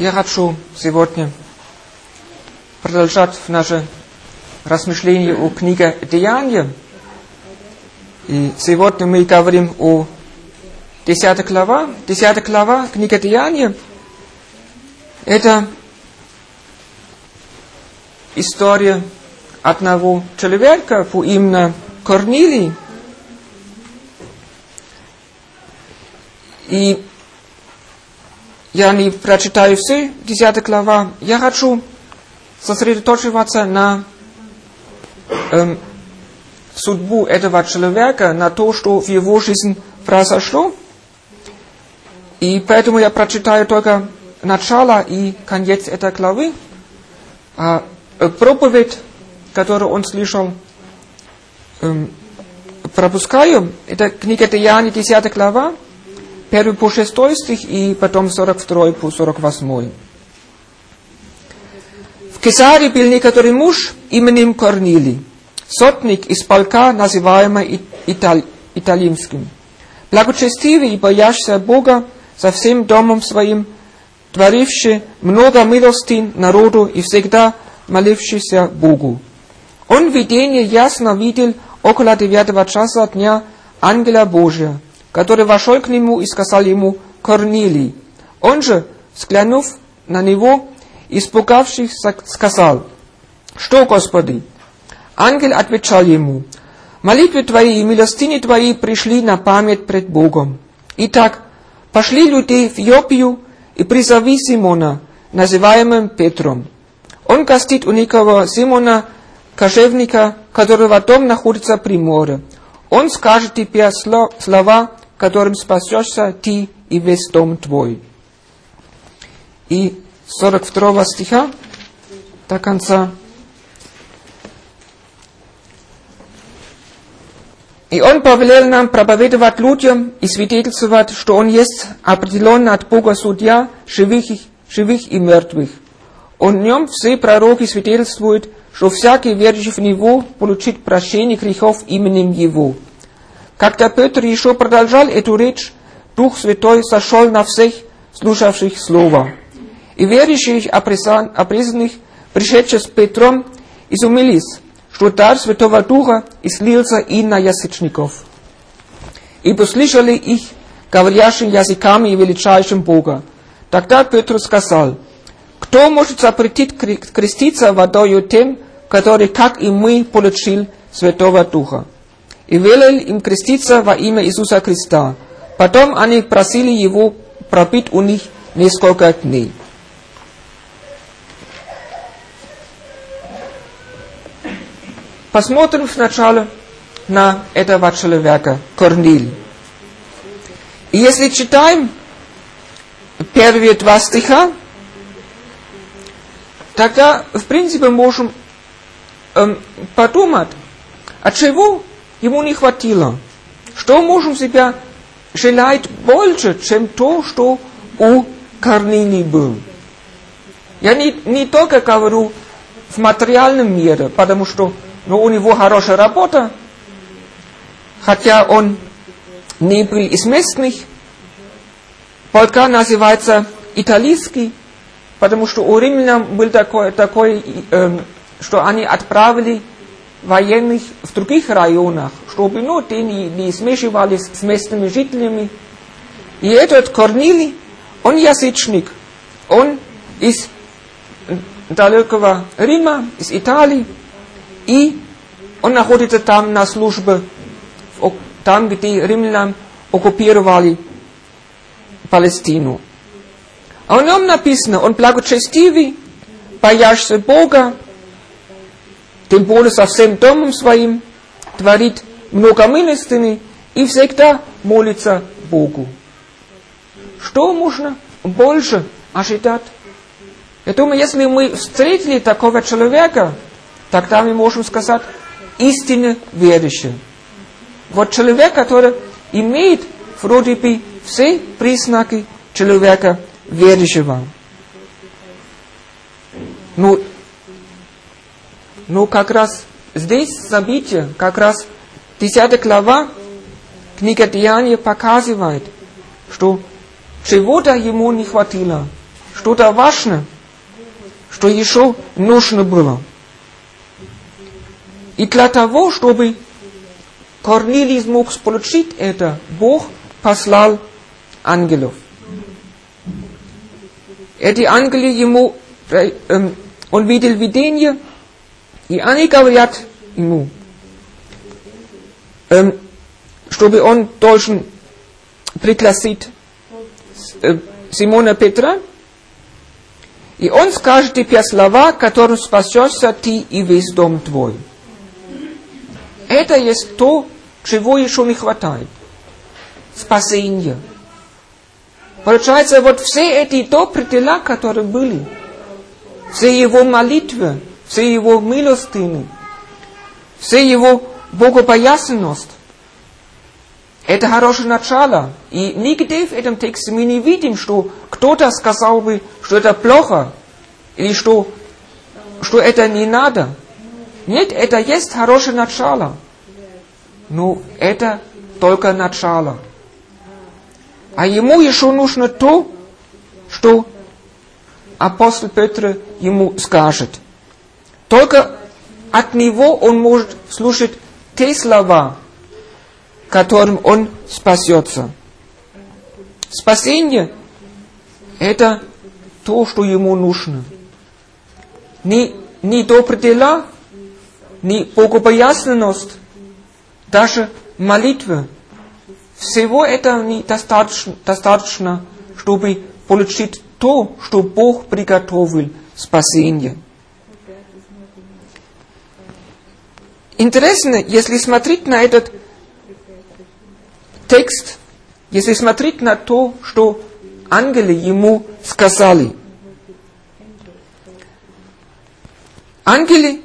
Я хочу сегодня продолжать наше размышление о книге Деяния. И сегодня мы говорим о 10 глава. 10 глава книги Деяния – это история одного человека по имени Корнилий. И я не прочитаю все 10 глава. Я хочу сосредоточиваться на судьбу этого человека, на то, что в его жизни произошло. И поэтому я прочитаю только начало и конец этой главы. Проповедь, которую он слышал, пропускаю. Это книга Деяний, 10 глава, 1 по 6 стих и потом 42 по 48. В Кесарии был некоторый муж именем Корнилий, сотник из полка, называемый Италийским, благочестивый и боящийся Бога со всем домом своим, творивший много милостин народу и всегда молившийся Богу. Он в видении ясно видел около 9 часа дня ангела Божия, который вошел к нему и сказал ему: «Корнилий». Он же, взглянув на него, испугавшись, сказал: «Что, Господи?» Ангел отвечал ему: «Молитвы твои и милостыни твои пришли на память пред Богом. Итак, пошли людей в Иопию и призови Симона, называемым Петром. Он гостит у некого Симона, кожевника, которого дом находится при море. Он скажет тебе слова, которым спасешься ты и весь дом твой». И 42 стиха до конца. «И он повелел нам проповедовать людям и свидетельствовать, что он есть определенно от Бога судья живых и мертвых. Он в нем все пророки свидетельствуют, что всякий верующий в него получит прощение грехов именем его». Когда Петр еще продолжал эту речь, Дух Святой сошел на всех слушавших Слово. И верующих обрезанных, пришедших с Петром, изумились, что дар Святого Духа излился и на язычников. И послышали их, говорящим языками и величающим Бога. Тогда Петр сказал: «Кто может запретить креститься водою тем, который, как и мы, получил Святого Духа?» И велел им креститься во имя Иисуса Христа. Потом они просили его пробыть у них несколько дней. Посмотрим сначала на этого человека, Корнилий. И если читаем первые 2 стиха, тогда, в принципе, можем подумать, от чего ему не хватило. Что можем себя желать больше, чем то, что у Корнилия был. Я не только говорю в материальном мире, потому что у него хорошая работа, хотя он не был из местных. Полка называется Италийский, потому что у римлян был такой, что они отправили военных в других районах, чтобы те не смешивались с местными жителями. И этот Корнилий, он язычник, он из далекого Рима, из Италии, и он находится там на службе, там, где римляне оккупировали Палестину. А о нем написано: он благочестивый, боящийся Бога, тем более со всем домом своим, творит много милостыни и всегда молится Богу. Что можно больше ожидать? Я думаю, если мы встретили такого человека, тогда мы можем сказать: истинно верующий. Вот человек, который имеет вроде бы все признаки человека верующего. Но как раз здесь событие, как раз 10 глава книга Деяния показывает, что чего-то ему не хватило. что-то важное, что еще нужно было. И для того, чтобы Корнилий смог получить это, Бог послал ангелов. Эти ангелы ему, он видел видение, и они говорят ему, чтобы он должен пригласить Симона Петра, и он скажет теперь слова, которым спасешься ты и весь дом твой. Это есть то, чего еще не хватает. Спасение. Получается, вот все эти добрые дела, которые были, все его молитвы, все его милостыни, все его богобоязненность, это хорошее начало. И нигде в этом тексте мы не видим, что кто-то сказал бы, что это плохо, или что это не надо. Нет, это есть хорошее начало. Но это только начало. А ему еще нужно то, что апостол Петр ему скажет. Только от него он может слушать те слова, которым он спасется. Спасение – это то, что ему нужно. Не добрые дела, не богобоязненность, даже молитва. Всего этого недостаточно, чтобы получить то, что Бог приготовил спасение. Интересно, если смотреть на этот текст, если смотреть на то, что ангелы ему сказали. Ангелы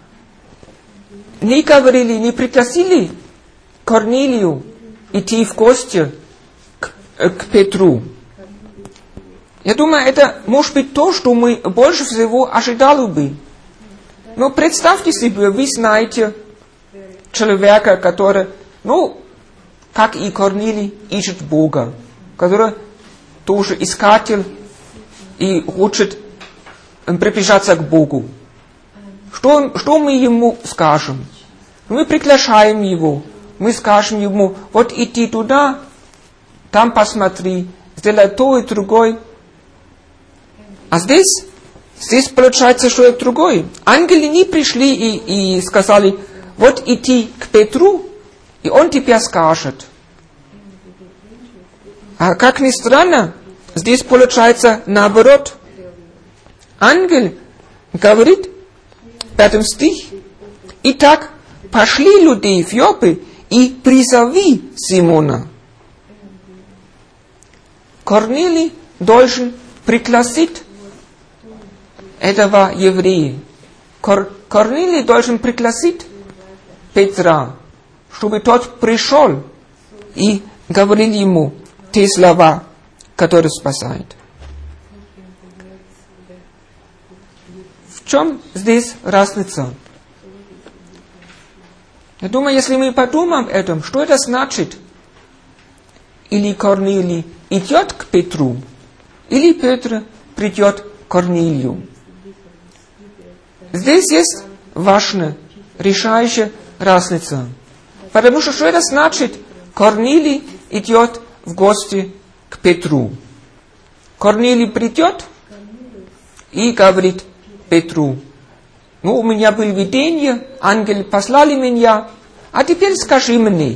не говорили, не пригласили Корнилию идти в гости к Петру. Я думаю, это может быть то, что мы больше всего ожидали бы. Но представьте себе, вы знаете человека, который, как и Корнилий, ищет Бога, который тоже искатель и хочет приближаться к Богу. Что мы ему скажем? Мы приглашаем его, мы скажем ему, вот иди туда, там посмотри, сделай то и другое. А здесь получается что-то другое. Ангелы не пришли и сказали, вот иди к Петру, и он тебе скажет. А как ни странно, здесь получается наоборот. Ангел говорит, 5 стих, «Итак, пошли людей в Йоппе и призови Симона». Корнилий должен пригласить этого еврея. Корнилий должен пригласить Петра, чтобы тот пришел и говорил ему те слова, которые спасают. В чем здесь разница? Я думаю, если мы подумаем об этом, что это значит? Или Корнилий идет к Петру, или Петр придет к Корнилию. Здесь есть важная, решающая разница. Потому что это значит? Корнилий идет в гости к Петру. Корнилий придет и говорит Петру, у меня было видение, ангелы послали меня, а теперь скажи мне.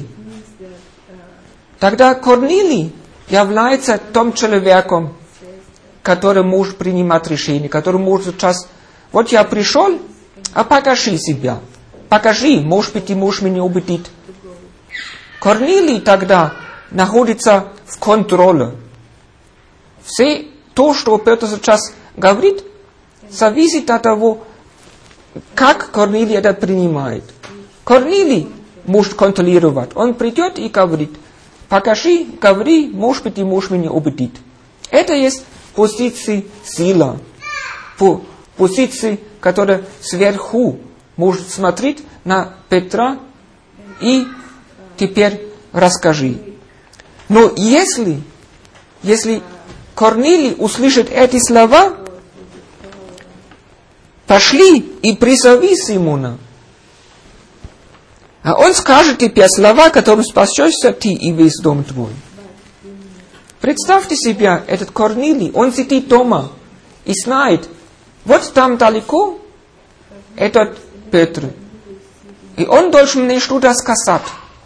Тогда Корнилий является тем человеком, который может принимать решения, который может сейчас, вот я пришел, а покажи себя. Покажи, может быть, ты можешь меня убедить. Корнилий тогда находится в контроле. Все то, что Петр сейчас говорит, зависит от того, как Корнилий это принимает. Корнилий может контролировать. Он придет и говорит, покажи, говори, может быть, ты можешь меня убедить. Это есть позиция сила. Позиция, которая сверху может смотреть на Петра и теперь расскажи. Но если Корнилий услышит эти слова, пошли и призови Симона. А он скажет тебе слова, которым спасешься ты и весь дом твой. Представьте себе, этот Корнилий, он сидит дома и знает, вот там далеко этот Петр. И он должен мне что-то сказать.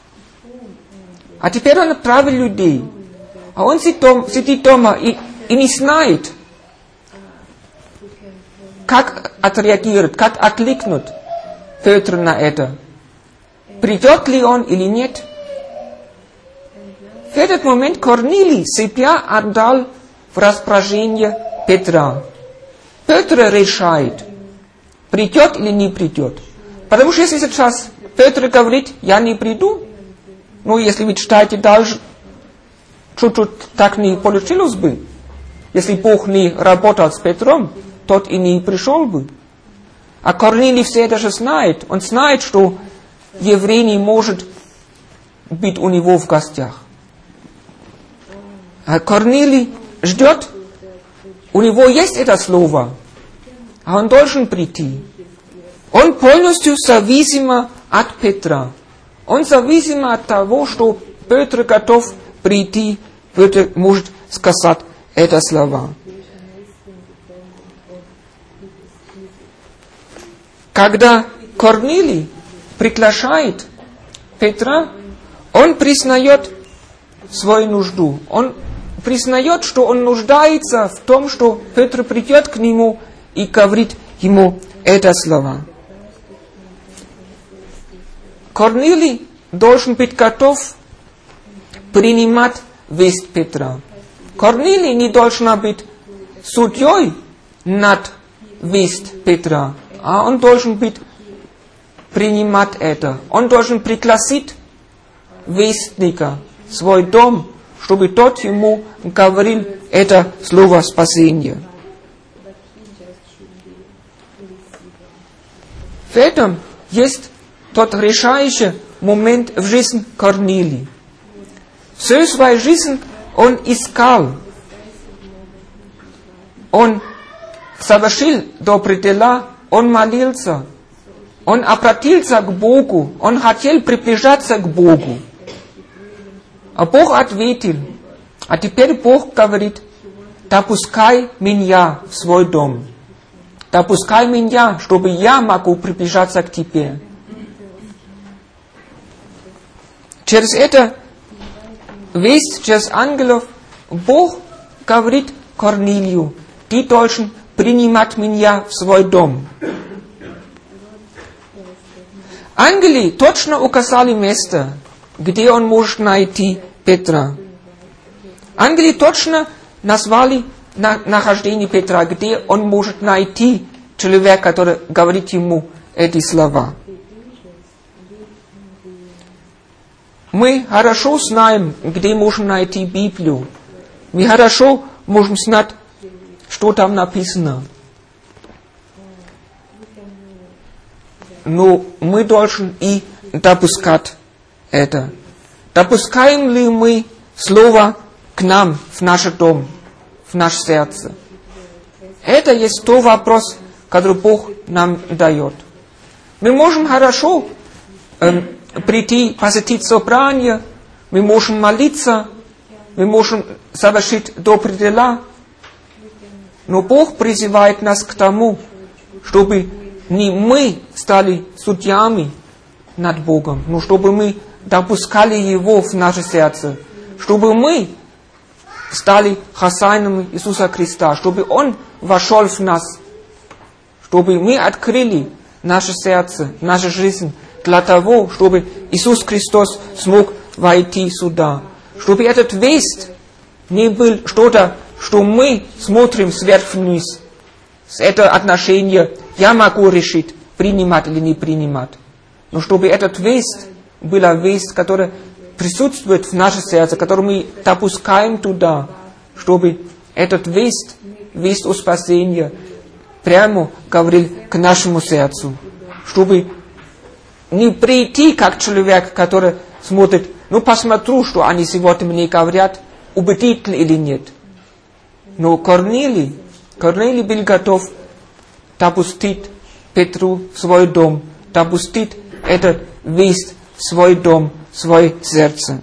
А теперь он отправил людей. А он сидит дома и не знает, как отреагирует, как откликнут Петр на это. Придет ли он или нет? В этот момент Корнилий себя отдал в распоряжение Петра. Петр решает, придет или не придет. Потому что если сейчас Петр говорит, я не приду, ну если вы читаете дальше, чуть-чуть так не получилось бы. Если Бог не работал с Петром, тот и не пришел бы. А Корнилий все это же знает. Он знает, что еврей не может быть у него в гостях. А Корнилий ждет, у него есть это слово, а он должен прийти. Он полностью зависим от Петра. Он зависим от того, что Петр готов прийти, Петр может сказать это слова. Когда Корнилий приглашает Петра, он признает свою нужду. Он признает, что он нуждается в том, что Петр придет к нему и говорит ему это слова. Корнилий должен быть готов принимать весть Петра. Корнилий не должен быть судьей над весть Петра, а он должен быть принимать это. Он должен пригласить вестника в свой дом, чтобы тот ему говорил это слово спасения. В этом есть тот решающий момент в жизни Корнилия. Всю свою жизнь он искал. Он совершил добрые дела, он молился, он обратился к Богу, он хотел приближаться к Богу. А Бог ответил, а теперь Бог говорит, допускай меня в свой дом. Допускай меня, чтобы я могу приближаться к тебе. Через это весть, через ангелов, Бог говорит Корнилию, ты должен принимать меня в свой дом. Ангелы точно указали место, где он может найти Петра. Ангелы точно назвали нахождение Петра, где он может найти человека, который говорит ему эти слова. Мы хорошо знаем, где можем найти Библию. Мы хорошо можем знать, что там написано. Но мы должны и допускать это. Допускаем ли мы Слово к нам, в наш дом, в наше сердце? Это есть тот вопрос, который Бог нам дает. Мы можем хорошо прийти, посетить собрание, мы можем молиться, мы можем совершить добрые дела, но Бог призывает нас к тому, чтобы не мы стали судьями над Богом, но чтобы мы допускали Его в наше сердце, чтобы мы стали хозяинами Иисуса Христа, чтобы Он вошел в нас, чтобы мы открыли наше сердце, нашу жизнь для того, чтобы Иисус Христос смог войти сюда, чтобы этот весть не был что-то, что мы смотрим сверху вниз. Это отношение я могу решить, принимать или не принимать. Но чтобы этот весть была весть, которая присутствует в нашем сердце, которую мы допускаем туда, чтобы этот весть о спасении, прямо говорил к нашему сердцу. Чтобы не прийти как человек, который смотрит, ну посмотрю, что они сегодня мне говорят, убедительно или нет. Но Корнилий был готов допустить Петру в свой дом, допустить эту весть в свой дом, в свое сердце.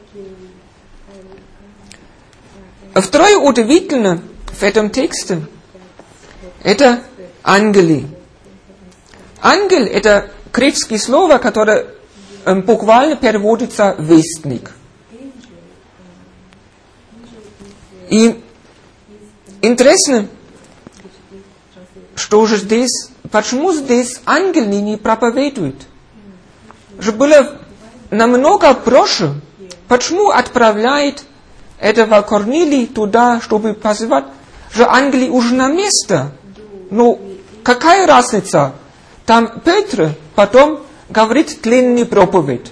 Второе удивительное в этом тексте – это ангелы. Ангел – это греческое слово, которое буквально переводится «вестник». И интересно, что же здесь, почему здесь ангел не проповедует? Же было намного проще, почему отправляет этого Корнилия туда, чтобы позвать, же ангелы уже на месте. Ну, какая разница? Там Петр потом говорит длинную проповедь.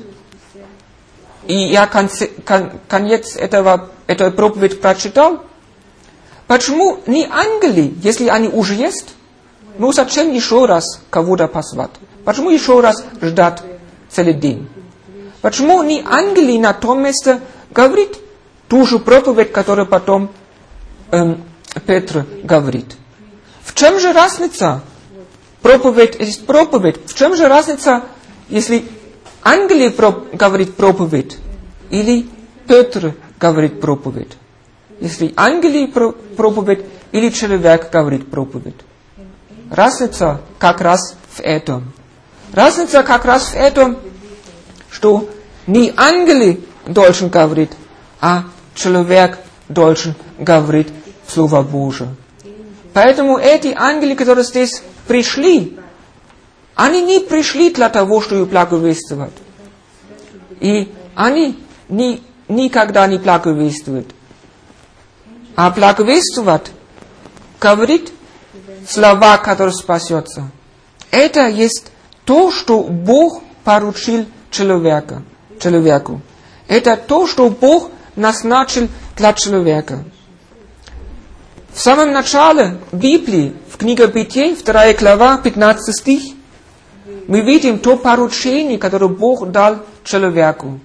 И я конец этой проповеди прочитал. Почему не ангелы, если они уже есть? Ну, зачем еще раз кого-то позвать? Почему еще раз ждать целый день? Почему не ангелы на том месте говорит ту же проповедь, которую потом Петр говорит? В чем же разница? Проповедь есть проповедь. В чем же разница, если ангелы говорит проповедь или Петр говорит проповедь? Если ангелы проповедь или человек говорит проповедь? Разница как раз в этом. Разница как раз в этом, что не ангелы должен говорить, а человек должен говорить Слово Божие. Поэтому эти ангелы, которые здесь пришли, они не пришли для того, чтобы благовествовать. И они никогда не благовествуют. А благовествовать, говорит слова, которые спасется. Это есть то, что Бог поручил человеку. Это то, что Бог назначил для человека. В самом начале Библии, в книге Бытия, 2 глава, 15 стих, мы видим то поручение, которое Бог дал человеку.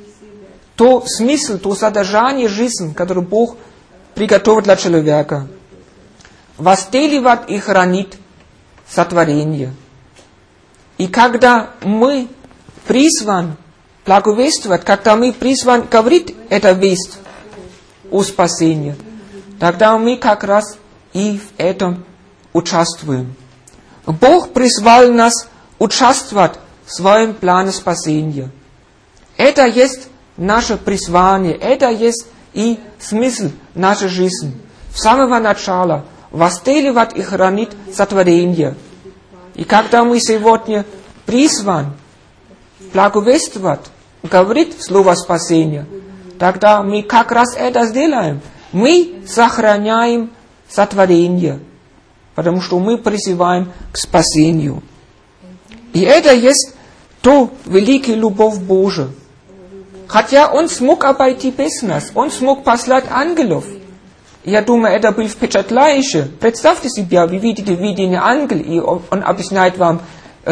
То смысл, то содержание жизни, которое Бог приготовил для человека. Возделывать и хранить сотворение. И когда мы призваны благовествовать, когда мы призваны говорить эту весть о спасении, тогда мы как раз и в этом участвуем. Бог призвал нас участвовать в своем плане спасения. Это есть наше призвание, это есть и смысл нашей жизни. С самого начала возделывать и хранить сотворение. И когда мы сегодня призваны благовествовать, говорить слово спасения, тогда мы как раз это сделаем. Мы сохраняем сотворение, потому что мы призываем к спасению. И это есть то великая любовь Божия. Хотя Он смог обойти без нас, Он смог послать ангелов. Я думаю, это было впечатляюще. Представьте себе, вы видите видение ангела, и он объясняет вам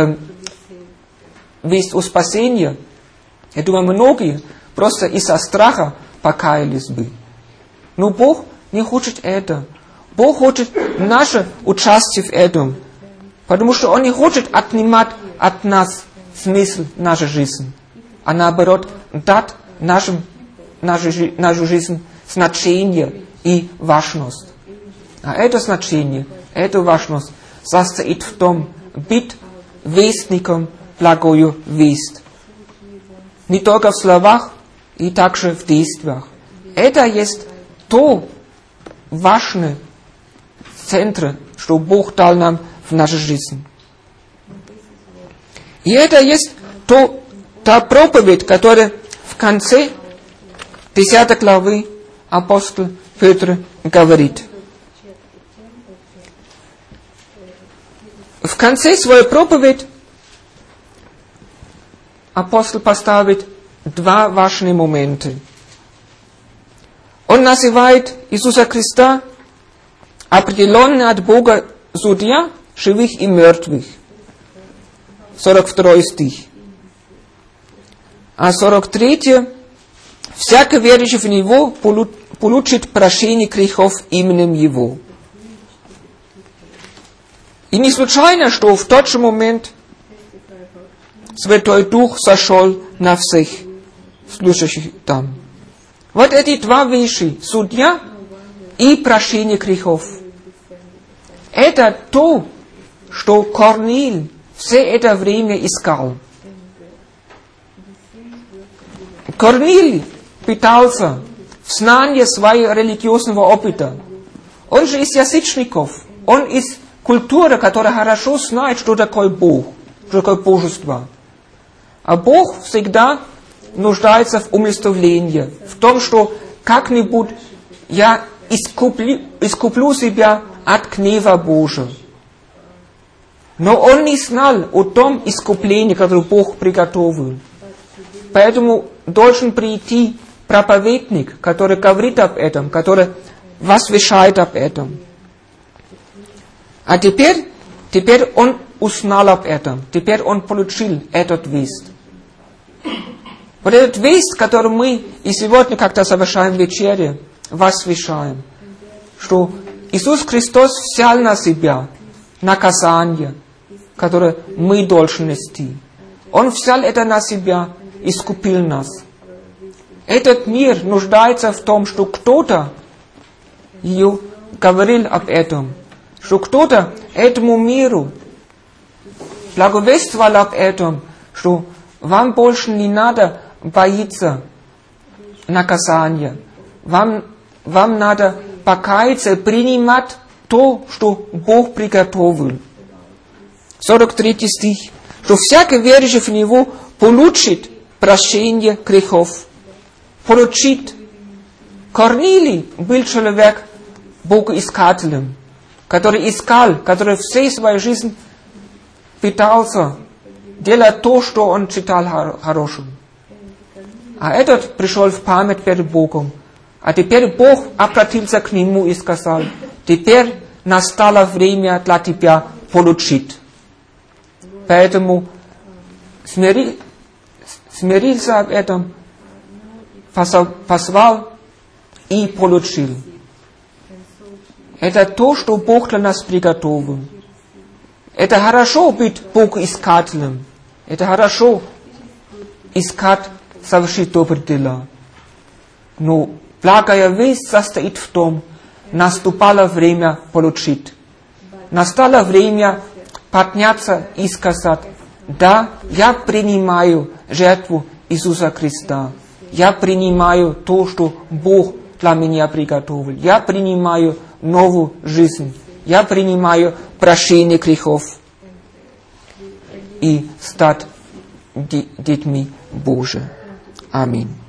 весть о спасении. Я думаю, многие просто из-за страха покаялись бы. Но Бог не хочет это. Бог хочет наше участие в этом. Потому что Он не хочет отнимать от нас смысл нашей жизни, а наоборот дать нашу жизнь значение и важность. А это значение, эту важность состоит в том, быть вестником благую весть. Не только в словах, и также в действиях. Это есть то важное центр, что Бог дал нам в нашей жизни. И это есть та проповедь, которая в конце 10 главы апостол Петр говорит. В конце своей проповеди апостол поставит два важные момента. Он называет Иисуса Христа определенный от Бога судья живых и мертвых. 42 стих. А 43. Всякий верующий в Него получит прощение грехов именем Его. И не случайно, что в тот же момент Святой Дух сошел на всех слушающих там. Вот эти два вещи, судья и прощение грехов. Это то, что Корнилий все это время искал. Корнилий пытался в знании своего религиозного опыта. Он же из язычников. Он из культуры, которая хорошо знает, что такое Бог, что такое божество. А Бог всегда нуждается в умилостивлении, в том, что как-нибудь я искуплю себя от гнева Божия. Но он не знал о том искуплении, которое Бог приготовил. Поэтому должен прийти проповедник, который говорит об этом, который возвещает об этом. А теперь он узнал об этом, теперь он получил этот весть. Вот этот весть, который мы и сегодня, когда совершаем вечерю, возвещаем, что Иисус Христос взял на себя наказание, которое мы должны нести. Он взял это на себя, искупил нас. Этот мир нуждается в том, что кто-то говорил об этом, что кто-то этому миру благовествовал об этом, что вам больше не надо бояться наказания. Вам надо покаяться, принимать то, что Бог приготовил. 43 стих. Что всякий верующий в Него получит прощение грехов. Получит. Корнилий был человек богоискателем, который искал, который всей своей жизни пытался делать то, что он считал хорошим. А этот пришел в память перед Богом. А теперь Бог обратился к нему и сказал: теперь настало время для тебя получить. Поэтому смирился об этом, позвал и получил. Это то, что Бог для нас приготовил. Это хорошо быть богоискателем. Это хорошо искать, совершить добрые дела. Но благая весть состоит в том, наступало время получить. Настало время подняться и сказать: да, я принимаю жертву Иисуса Христа. Я принимаю то, что Бог для меня приготовил. Я принимаю новую жизнь. Я принимаю прощение грехов. И стать детьми Божьими. Аминь.